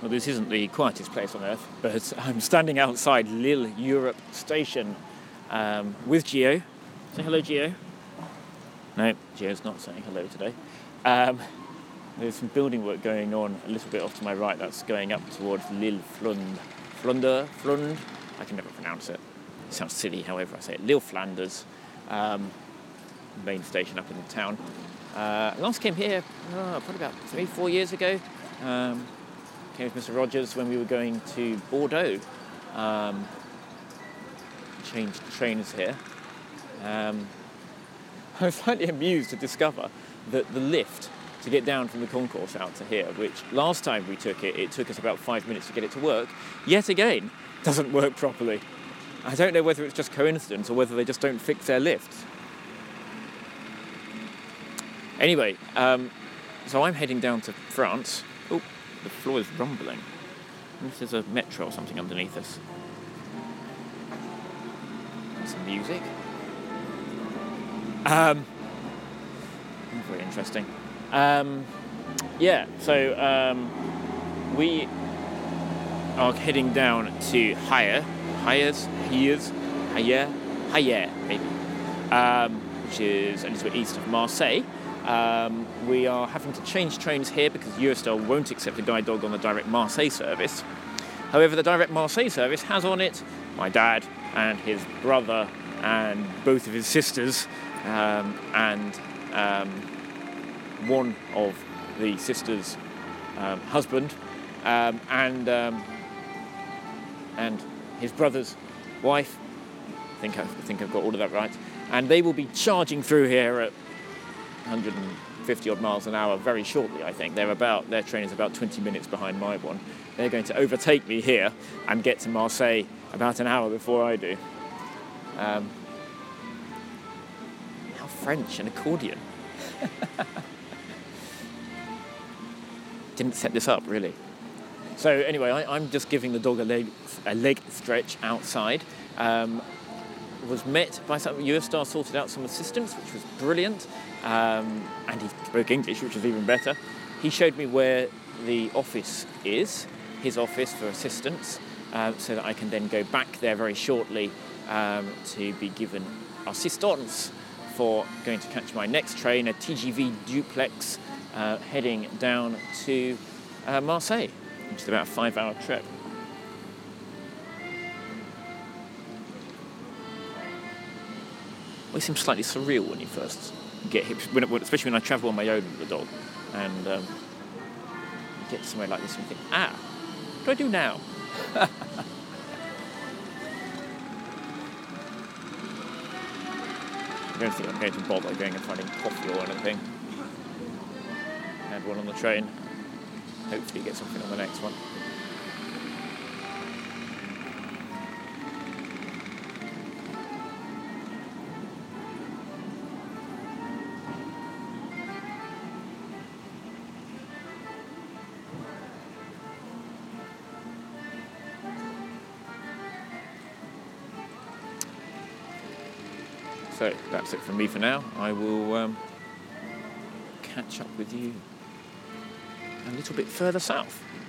Well, this isn't the quietest place on earth, but I'm standing outside Lille Europe Station with Gio. Say hello, Gio. No, Gio's not saying hello today. There's some building work going on a little bit off to my right. That's going up towards Lille Flund. Flund. I can never pronounce it. It sounds silly, however I say it. Lille Flanders, main station up in the town. Last came here probably about 3-4 years ago. Came with Mr. Rogers when we were going to Bordeaux. Changed trains here. I was slightly amused to discover that the lift to get down from the concourse out to here, which last time we took it took us about 5 minutes to get it to work, yet again doesn't work properly. I don't know whether it's just coincidence or whether they just don't fix their lifts. Anyway, so I'm heading down to France. Oh, the floor is rumbling. I wonder if there's a metro or something underneath us. Some music. Very interesting. We are heading down to Haier, maybe, which is a little bit east of Marseille. We are having to change trains here because Eurostar won't accept a guide dog on the direct Marseille service. However, the direct Marseille service has on it my dad and his brother and both of his sisters and one of the sisters' husband and his brother's wife. I think I've got all of that right. And they will be charging through here at 150 odd miles an hour very shortly, I think. Their train is about 20 minutes behind my one. They're going to overtake me here and get to Marseille about an hour before I do. How French, an accordion. Didn't set this up, really. So anyway, I'm just giving the dog a leg stretch outside. Was met by some Eurostar, sorted out some assistance, which was brilliant, and he spoke English, which was even better. He showed me where the office is, his office for assistance, so that I can then go back there very shortly to be given assistance for going to catch my next train, a TGV duplex, heading down to Marseille, which is about a 5-hour trip. It seems slightly surreal when you first get hit, especially when I travel on my own with the dog, and you get somewhere like this and you think, what do I do now? I don't think I'm going to bother going and finding coffee or anything. Had one on the train. Hopefully get something on the next one. So that's it from me for now. I will catch up with you a little bit further south.